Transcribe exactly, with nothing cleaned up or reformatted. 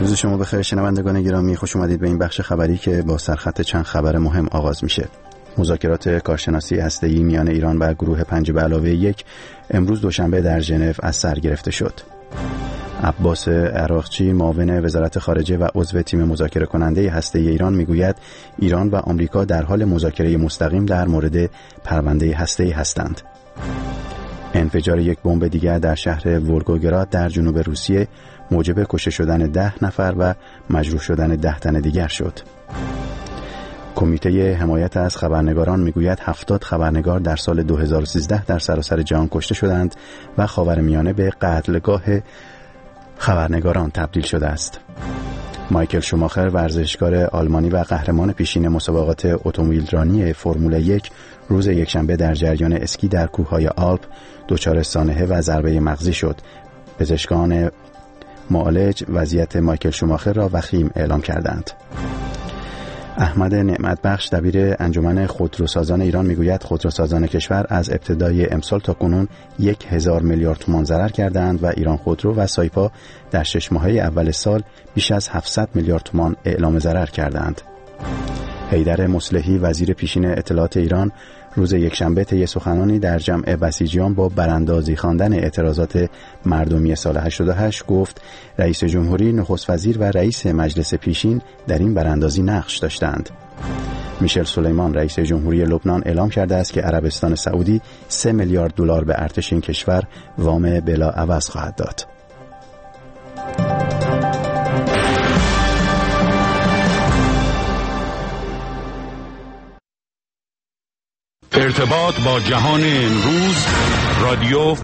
روز شما بخیر شنوندگان گرامی، خوش اومدید به این بخش خبری که با سرخط چند خبر مهم آغاز میشه. مذاکرات کارشناسی هسته‌ای میان ایران و گروه پنج به علاوه یک امروز دوشنبه در ژنو از سر گرفته شد. عباس عراقچی معاون وزارت خارجه و عضو تیم مذاکره کننده هسته‌ای ایران میگوید ایران و آمریکا در حال مذاکره مستقیم در مورد پرونده هسته‌ای هستند. انفجار یک بمب دیگر در شهر ولگوگراد در جنوب روسیه موجب کشته شدن ده نفر و مجروح شدن ده تن دیگر شد. کمیته حمایت از خبرنگاران میگوید هفتاد خبرنگار در سال دو هزار و سیزده در سراسر جهان کشته شدند و خاورمیانه به قتلگاه خبرنگاران تبدیل شده است. مایکل شوماخر ورزشکار آلمانی و قهرمان پیشین مسابقات اتومبیلرانی فرمول یک روز یکشنبه در جریان اسکی در کوههای آلپ دچار سانحه و ضربه مغزی شد. پزشکان معالج وضعیت مایکل شوماخر را وخیم اعلام کردند. احمد نعمتبخش دبیر انجمن خودروسازان ایران میگوید خودروسازان کشور از ابتدای امسال تا کنون یک هزار میلیارد تومان ضرر کردند و ایران خودرو و سایپا در شش ماهه اول سال بیش از هفتصد میلیارد تومان اعلام ضرر کردند. حیدر مصلحی وزیر پیشین اطلاعات ایران روز یکشنبه طی سخنانی در جمع بسیجیان با براندازی خواندن اعتراضات مردمی سال هشتاد و هشت گفت رئیس جمهوری، نخست وزیر و رئیس مجلس پیشین در این براندازی نقش داشتند. میشل سلیمان رئیس جمهوری لبنان اعلام کرده است که عربستان سعودی سه میلیارد دلار به ارتش این کشور وام بلا عوض خواهد داد. ارتباط با جهان امروز رادیو